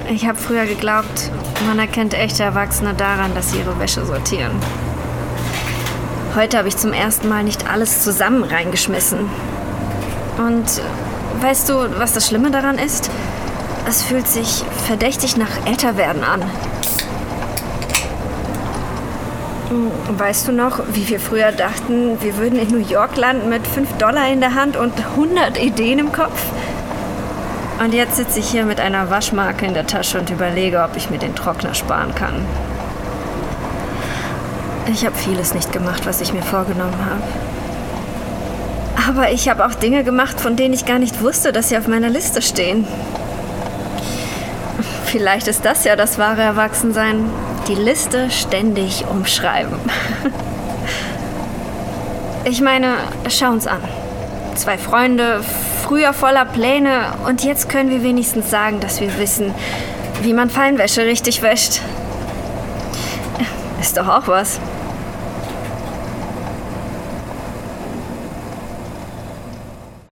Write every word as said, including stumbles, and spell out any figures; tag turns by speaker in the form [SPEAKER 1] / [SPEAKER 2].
[SPEAKER 1] Ich habe früher geglaubt, man erkennt echte Erwachsene daran, dass sie ihre Wäsche sortieren. Heute habe ich zum ersten Mal nicht alles zusammen reingeschmissen. Und weißt du, was das Schlimme daran ist? Es fühlt sich verdächtig nach Älterwerden an. Weißt du noch, wie wir früher dachten, wir würden in New York landen mit fünf Dollar in der Hand und hundert Ideen im Kopf? Und jetzt sitze ich hier mit einer Waschmarke in der Tasche und überlege, ob ich mir den Trockner sparen kann. Ich habe vieles nicht gemacht, was ich mir vorgenommen habe. Aber ich habe auch Dinge gemacht, von denen ich gar nicht wusste, dass sie auf meiner Liste stehen. Vielleicht ist das ja das wahre Erwachsensein. Die Liste ständig umschreiben. Ich meine, schau uns an. Zwei Freunde, früher voller Pläne und jetzt können wir wenigstens sagen, dass wir wissen, wie man Feinwäsche richtig wäscht. Ist doch auch was.